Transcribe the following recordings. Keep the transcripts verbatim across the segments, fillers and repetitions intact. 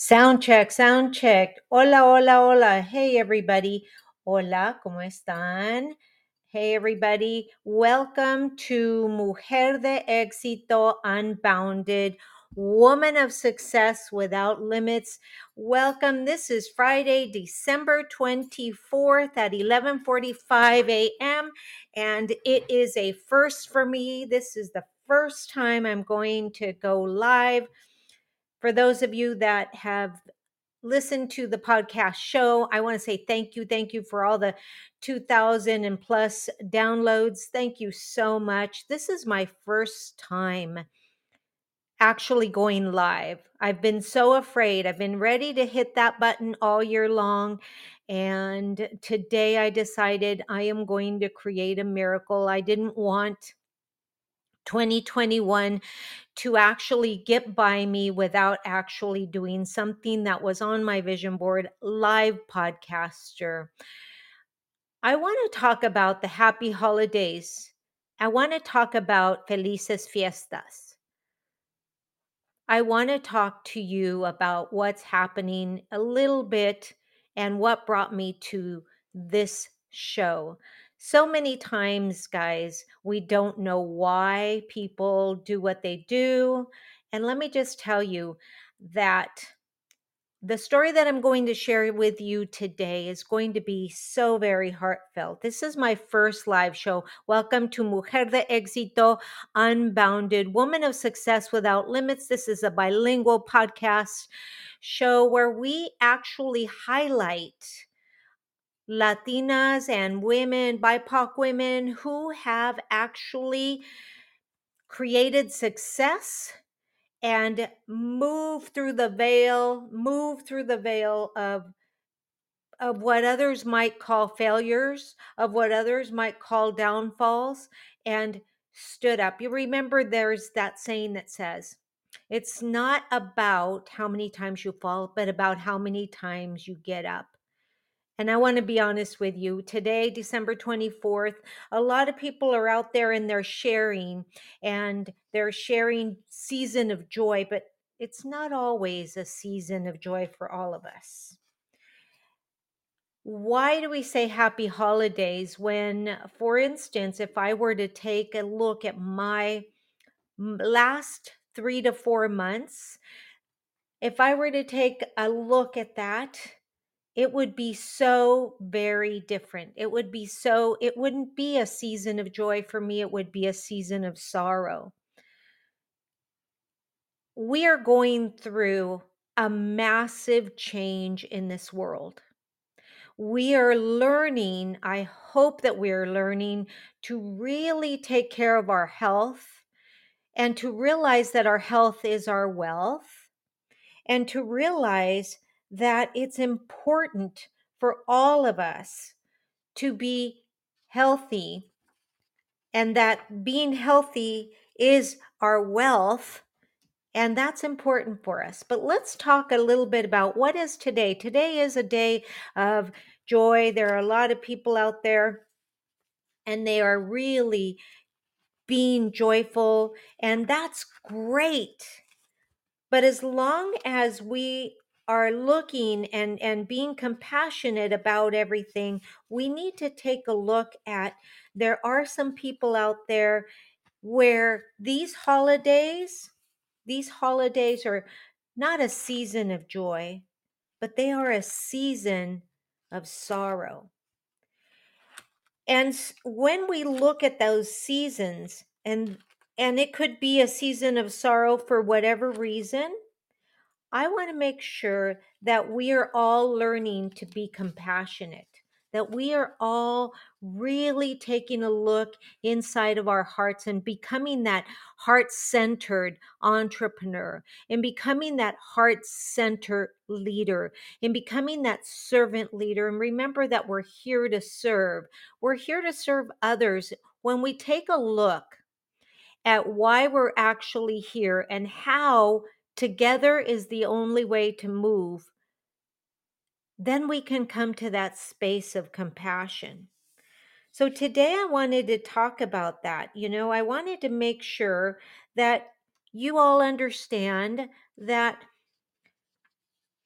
Sound check, sound check. Hola, hola, hola. Hey, everybody. Hola, ¿cómo están? Hey, everybody. Welcome to Mujer de Éxito Unbounded, Woman of Success Without Limits. Welcome. This is Friday, December twenty-fourth at eleven forty-five a.m. And it is a first for me. This is the first time I'm going to go live. For those of you that have listened to the podcast show, I want to say thank you. Thank you for all the two thousand and plus downloads. Thank you so much. This is my first time actually going live. I've been so afraid. I've been ready to hit that button all year long. And today I decided I am going to create a miracle. I didn't want twenty twenty-one to actually get by me without actually doing something that was on my vision board, live podcaster. I want to talk about the happy holidays. I want to talk about felices fiestas. I want to talk to you about what's happening a little bit and what brought me to this show. So many times, guys, we don't know why people do what they do. And let me just tell you that the story that I'm going to share with you today is going to be so very heartfelt. This is my first live show. Welcome to Mujer de Éxito Unbounded, Woman of Success Without Limits. This is a bilingual podcast show where we actually highlight Latinas and women, B I P O C women who have actually created success and move through the veil, move through the veil of of what others might call failures, of what others might call downfalls, and stood up. You remember there's that saying that says, it's not about how many times you fall, but about how many times you get up. And I want to be honest with you. Today, December twenty-fourth, a lot of people are out there and they're sharing and they're sharing season of joy, but it's not always a season of joy for all of us. Why do we say happy holidays when, for instance, if I were to take a look at my m- last three to four months, if I were to take a look at that, it would be so very different. It would be so, it wouldn't be a season of joy for me. It would be a season of sorrow. We are going through a massive change in this world. We are learning, I hope that we're learning to really take care of our health and to realize that our health is our wealth and to realize that it's important for all of us to be healthy and that being healthy is our wealth. And that's important for us. But let's talk a little bit about what is today. Today is a day of joy. There are a lot of people out there, and they are really being joyful, and that's great. But as long as we are looking and, and being compassionate about everything, we need to take a look at there are some people out there where these holidays, these holidays are not a season of joy, but they are a season of sorrow. And s- when we look at those seasons, and and it could be a season of sorrow for whatever reason, I want to make sure that we are all learning to be compassionate, that we are all really taking a look inside of our hearts and becoming that heart centered entrepreneur, and becoming that heart centered leader, and becoming that servant leader. And remember that we're here to serve, we're here to serve others. When we take a look at why we're actually here and how together is the only way to move, then we can come to that space of compassion. So today I wanted to talk about that. You know, I wanted to make sure that you all understand that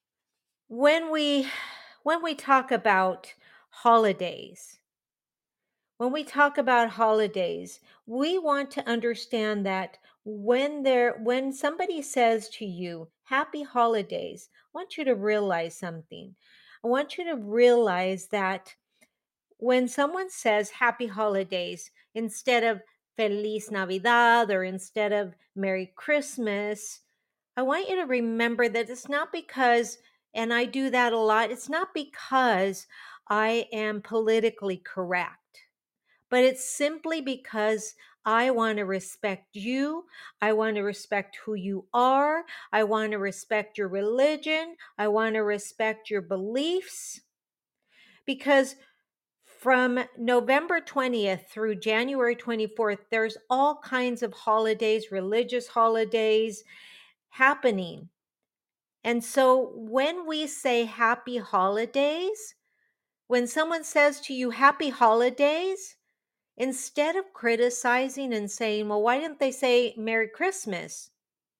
When we when we talk about holidays, when we talk about holidays, we want to understand that when there when somebody says to you, "Happy holidays," I want you to realize something. I want you to realize that when someone says happy holidays instead of Feliz Navidad or instead of Merry Christmas, I want you to remember that it's not because, and I do that a lot, it's not because I am politically correct, but it's simply because I want to respect you. I want to respect who you are. I want to respect your religion. I want to respect your beliefs because from November twentieth through January twenty-fourth, there's all kinds of holidays, religious holidays happening. And so when we say happy holidays, when someone says to you happy holidays, instead of criticizing and saying, well, why didn't they say Merry Christmas?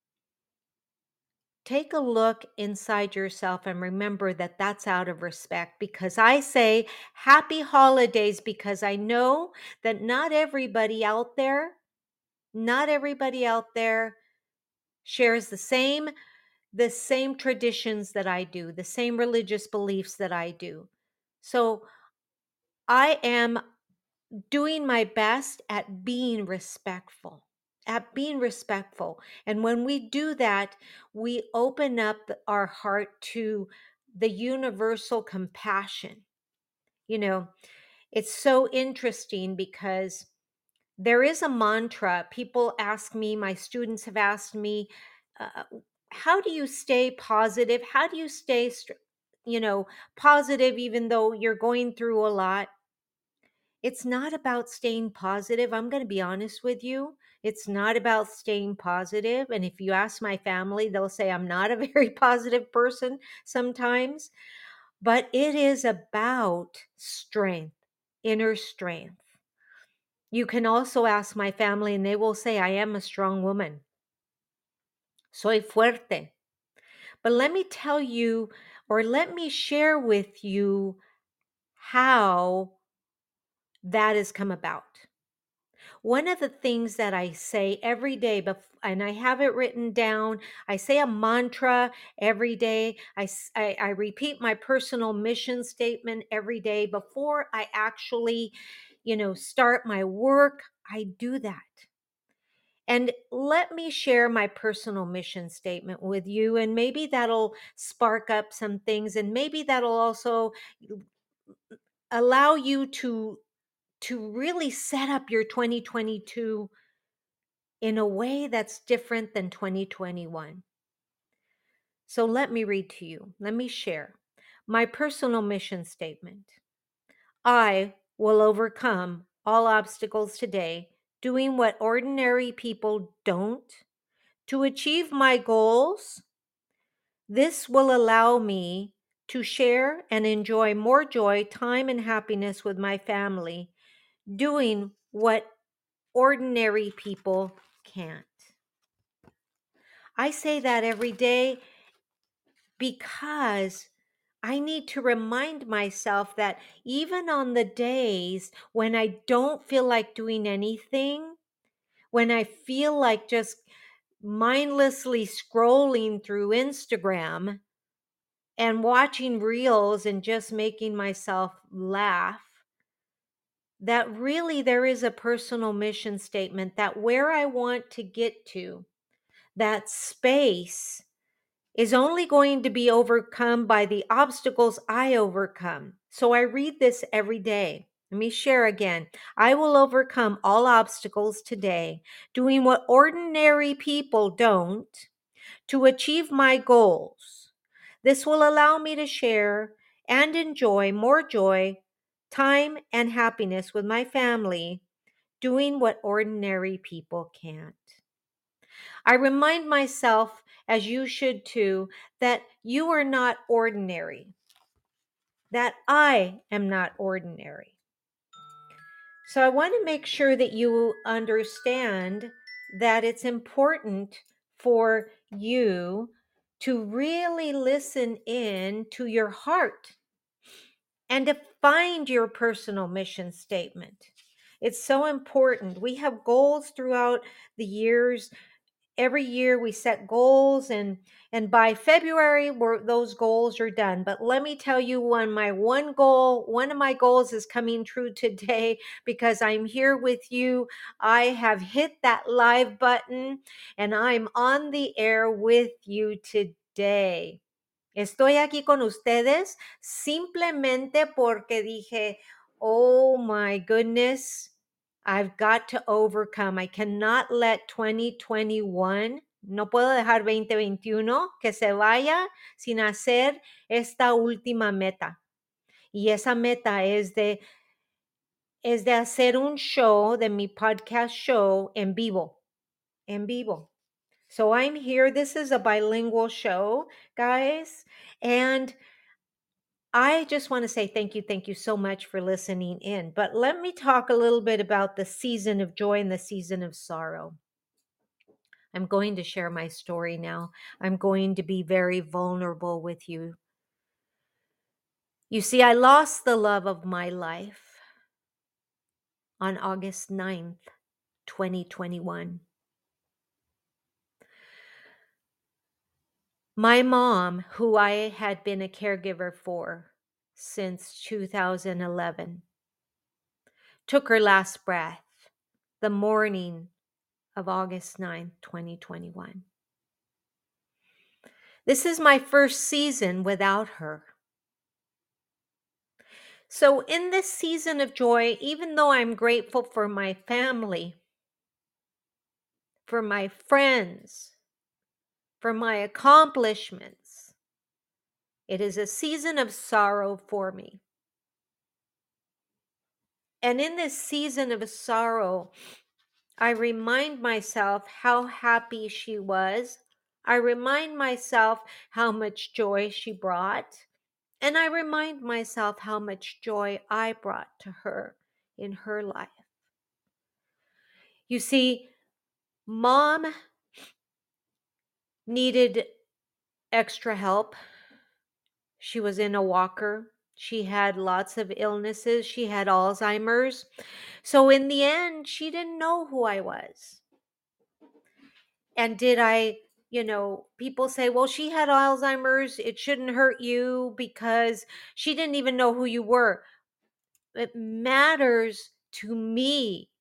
Take a look inside yourself and remember that that's out of respect because I say happy holidays because I know that not everybody out there, not everybody out there shares the same the same traditions that I do, the same religious beliefs that I do. So I am doing my best at being respectful, at being respectful. And when we do that, we open up our heart to the universal compassion. You know, it's so interesting because there is a mantra. People ask me, my students have asked me, uh, how do you stay positive? How do you stay, str- you know, positive even though you're going through a lot? It's not about staying positive. I'm going to be honest with you. It's not about staying positive. And if you ask my family, they'll say I'm not a very positive person sometimes. But it is about strength, inner strength. You can also ask my family, and they will say, I am a strong woman. Soy fuerte. But let me tell you, or let me share with you how that has come about. One of the things that I say every day, bef- and I have it written down, I say a mantra every day. I, s- I- I repeat my personal mission statement every day before I actually, you know, start my work. I do that. And let me share my personal mission statement with you, and maybe that'll spark up some things, and maybe that'll also allow you to to really set up your twenty twenty-two in a way that's different than twenty twenty-one. So let me read to you. Let me share my personal mission statement. I will overcome all obstacles today, doing what ordinary people don't to achieve my goals. This will allow me to share and enjoy more joy, time, and happiness with my family, doing what ordinary people can't. I say that every day because I need to remind myself that even on the days when I don't feel like doing anything, when I feel like just mindlessly scrolling through Instagram and watching reels and just making myself laugh, that really there is a personal mission statement that where I want to get to, that space is only going to be overcome by the obstacles I overcome. So I read this every day. Let me share again. I will overcome all obstacles today, doing what ordinary people don't to achieve my goals. This will allow me to share and enjoy more joy, time, and happiness with my family, doing what ordinary people can't. I remind myself, as you should too, that you are not ordinary, that I am not ordinary. So I want to make sure that you understand that it's important for you to really listen in to your heart and to find your personal mission statement. It's so important. We have goals throughout the years. Every year we set goals, and and by February we're, those goals are done. But let me tell you, one my one goal, one of my goals is coming true today because I'm here with you. I have hit that live button and I'm on the air with you today. Estoy aquí con ustedes simplemente porque dije, oh my goodness, I've got to overcome. I cannot let twenty twenty-one, no puedo dejar veinte veintiuno que se vaya sin hacer esta última meta. Y esa meta es de, es de hacer un show, de mi podcast show en vivo, en vivo. So I'm here. This is a bilingual show, guys. And I just want to say thank you, thank you so much for listening in. But let me talk a little bit about the season of joy and the season of sorrow. I'm going to share my story now. I'm going to be very vulnerable with you. You see, I lost the love of my life on August ninth, twenty twenty-one. My mom, who I had been a caregiver for since two thousand eleven, took her last breath the morning of August ninth, twenty twenty-one. This is my first season without her. So, in this season of joy, even though I'm grateful for my family, for my friends, for my accomplishments, it is a season of sorrow for me. And in this season of sorrow, I remind myself how happy she was. I remind myself how much joy she brought. And I remind myself how much joy I brought to her in her life. You see, mom needed extra help. She was in a walker. She had lots of illnesses. She had Alzheimer's. So in the end, she didn't know who I was. And did I, you know, people say, well, she had Alzheimer's. It shouldn't hurt you because she didn't even know who you were. It matters to me.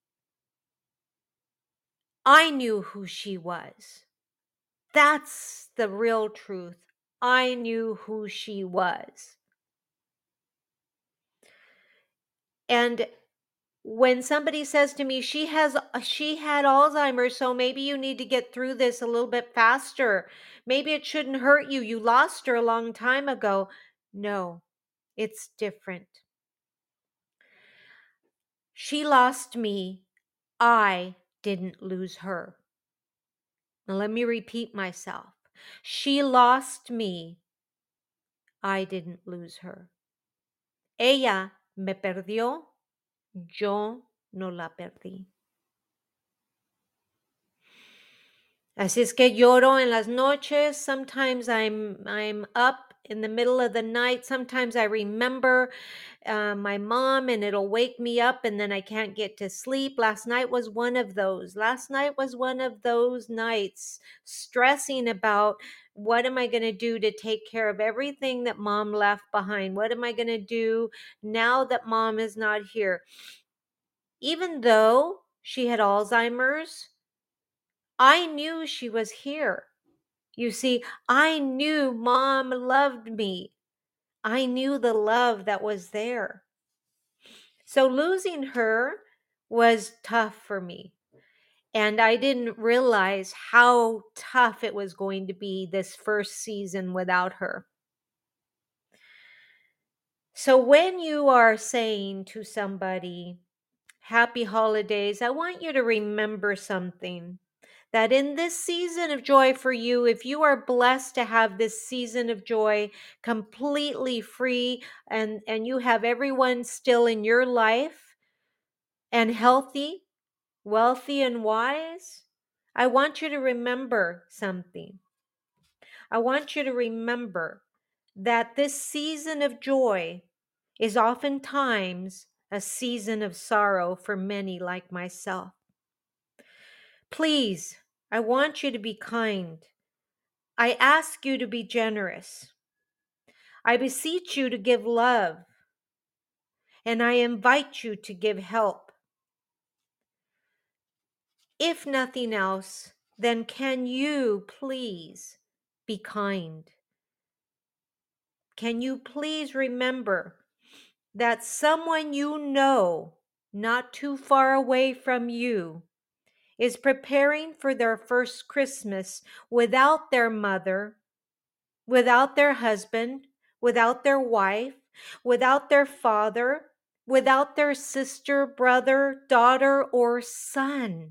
I knew who she was. That's the real truth. I knew who she was. And when somebody says to me, she has she had Alzheimer's, so maybe you need to get through this a little bit faster. Maybe it shouldn't hurt you. You lost her a long time ago. No, it's different. She lost me. I didn't lose her. Now let me repeat myself. She lost me. I didn't lose her. Ella me perdió. Yo no la perdí. Así es que lloro en las noches. Sometimes I'm I'm up in the middle of the night. Sometimes I remember uh, my mom and it'll wake me up and then I can't get to sleep. Last night was one of those. Last night was one of those nights, stressing about what am I going to do to take care of everything that mom left behind? What am I going to do now that mom is not here? Even though she had Alzheimer's, I knew she was here. You see, I knew mom loved me. I knew the love that was there. So losing her was tough for me. And I didn't realize how tough it was going to be this first season without her. So when you are saying to somebody, happy holidays, I want you to remember something. That in this season of joy for you, if you are blessed to have this season of joy completely free and, and you have everyone still in your life and healthy, wealthy, and wise, I want you to remember something. I want you to remember that this season of joy is oftentimes a season of sorrow for many like myself. Please, I want you to be kind. I ask you to be generous. I beseech you to give love, and I invite you to give help. If nothing else, then can you please be kind? Can you please remember that someone you know, not too far away from you, is preparing for their first Christmas without their mother, without their husband, without their wife, without their father, without their sister, brother, daughter, or son?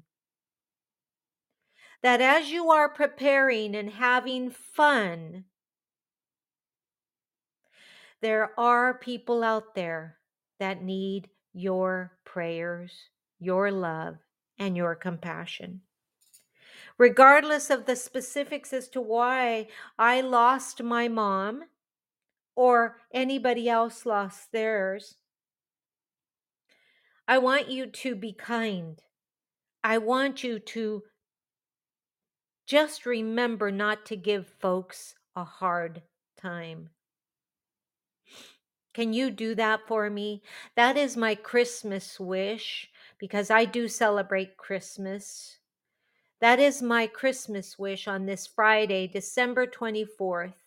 That as you are preparing and having fun, there are people out there that need your prayers, your love, and your compassion. Regardless of the specifics as to why I lost my mom or anybody else lost theirs, I want you to be kind. I want you to just remember not to give folks a hard time. Can you do that for me? That is my Christmas wish, because I do celebrate Christmas. That is my Christmas wish on this Friday, December twenty-fourth.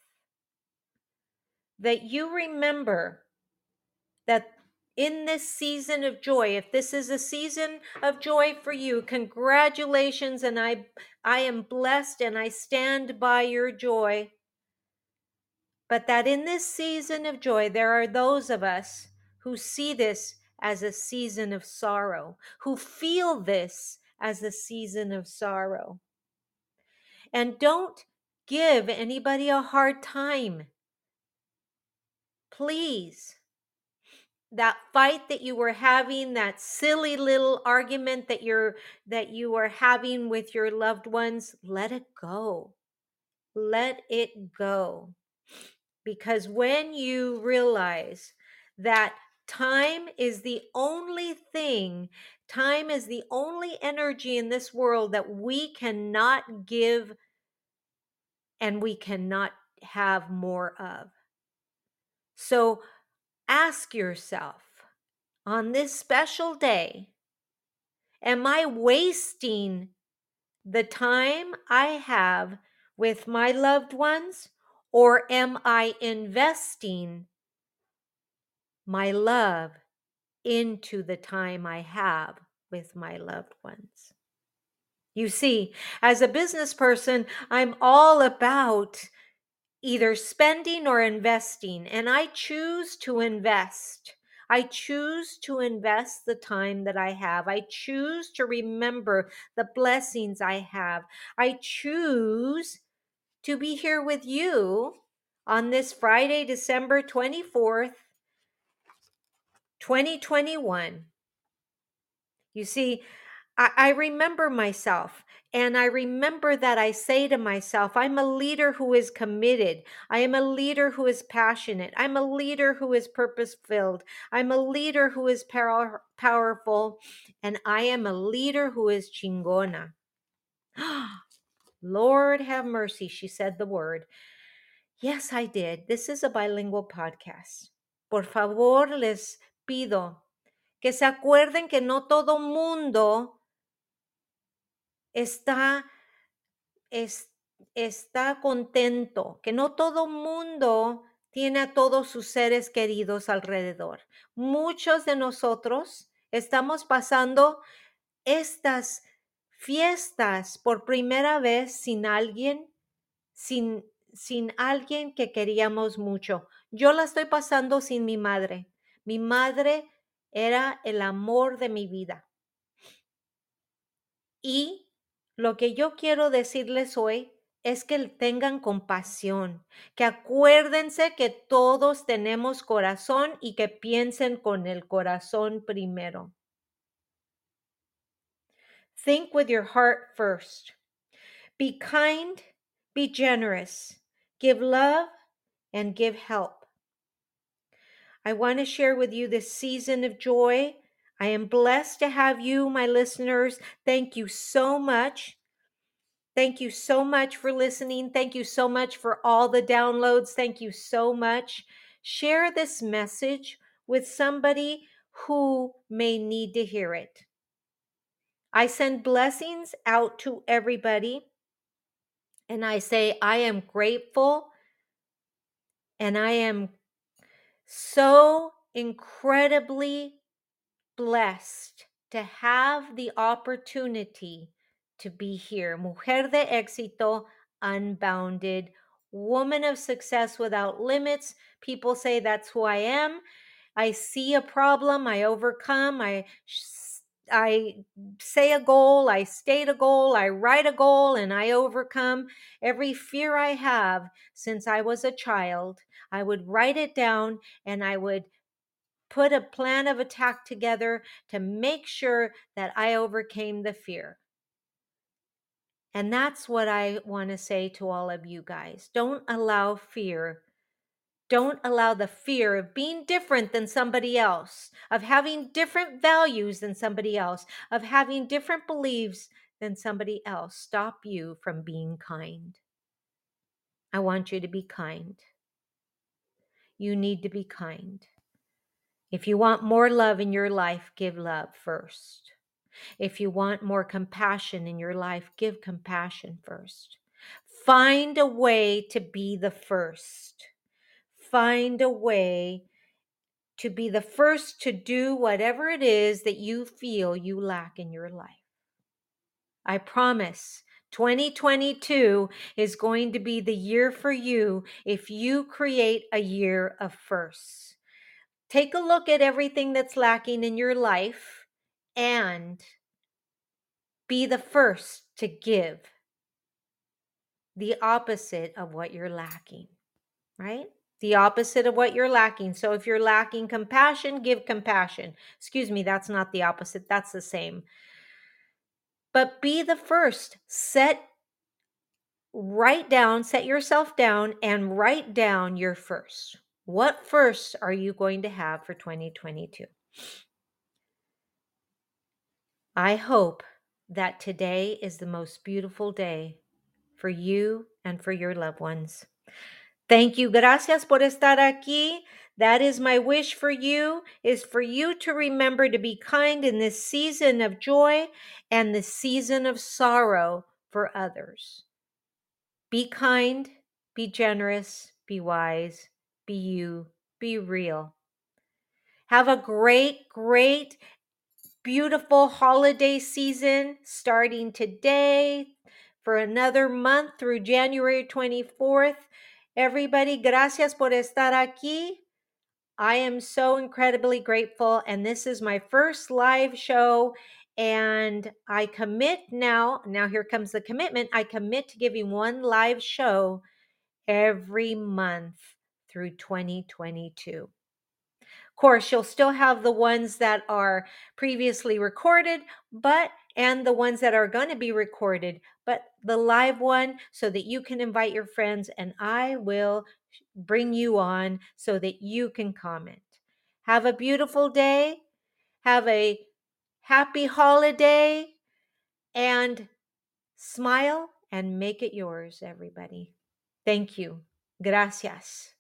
That you remember that in this season of joy, if this is a season of joy for you, congratulations, and I I am blessed and I stand by your joy. But that in this season of joy, there are those of us who see this as a season of sorrow, who feel this as a season of sorrow. And don't give anybody a hard time. Please. That fight that you were having, that silly little argument that you're that you are having with your loved ones, let it go. Let it go. Because when you realize that time is the only thing, time is the only energy in this world that we cannot give and we cannot have more of. So ask yourself on this special day, am I wasting the time I have with my loved ones, or am I investing my love into the time I have with my loved ones? You see, as a business person, I'm all about either spending or investing, and I choose to invest. I choose to invest the time that I have. I choose to remember the blessings I have. I choose to be here with you on this Friday, December twenty-fourth, twenty twenty-one. You see, I, I remember myself, and I remember that I say to myself, I'm a leader who is committed. I am a leader who is passionate. I'm a leader who is purpose filled. I'm a leader who is power, powerful, and I am a leader who is chingona. Lord have mercy, she said the word. Yes, I did. This is a bilingual podcast. Por favor, les pido que se acuerden que no todo mundo está, es, está contento, que no todo mundo tiene a todos sus seres queridos alrededor. Muchos de nosotros estamos pasando estas fiestas por primera vez sin alguien, sin, sin alguien que queríamos mucho. Yo la estoy pasando sin mi madre. Mi madre era el amor de mi vida. Y lo que yo quiero decirles hoy es que tengan compasión, que acuérdense que todos tenemos corazón y que piensen con el corazón primero. Think with your heart first. Be kind, be generous, give love, and give help. I want to share with you this season of joy. I am blessed to have you, my listeners. Thank you so much. Thank you so much for listening. Thank you so much for all the downloads. Thank you so much. Share this message with somebody who may need to hear it. I send blessings out to everybody, and I say, I am grateful, and I am so incredibly blessed to have the opportunity to be here. Mujer de éxito, unbounded, woman of success without limits. People say that's who I am. I see a problem, I overcome, I I say a goal, I state a goal, I write a goal, and I overcome every fear I have since I was a child. I would write it down and I would put a plan of attack together to make sure that I overcame the fear. And that's what I want to say to all of you guys. Don't allow fear. Don't allow the fear of being different than somebody else, of having different values than somebody else, of having different beliefs than somebody else stop you from being kind. I want you to be kind. You need to be kind. If you want more love in your life, give love first. If you want more compassion in your life, give compassion first. Find a way to be the first. Find a way to be the first to do whatever it is that you feel you lack in your life. I promise twenty twenty-two is going to be the year for you if you create a year of firsts. Take a look at everything that's lacking in your life and be the first to give the opposite of what you're lacking, right? The opposite of what you're lacking. So if you're lacking compassion, give compassion. Excuse me, that's not the opposite. That's the same. But be the first. Set, write down, set yourself down and write down your first. What first are you going to have for twenty twenty-two? I hope that today is the most beautiful day for you and for your loved ones. Thank you. Gracias por estar aquí. That is my wish for you, is for you to remember to be kind in this season of joy and the season of sorrow for others. Be kind, be generous, be wise, be you, be real. Have a great, great, beautiful holiday season starting today for another month through January twenty-fourth. Everybody, gracias por estar aquí. I am so incredibly grateful, and this is my first live show, and I commit now, now here comes the commitment, I commit to giving one live show every month through twenty twenty-two. Of course, you'll still have the ones that are previously recorded, but and the ones that are going to be recorded, but the live one so that you can invite your friends and I will bring you on so that you can comment. Have a beautiful day. Have a happy holiday and smile and make it yours, everybody. Thank you. Gracias.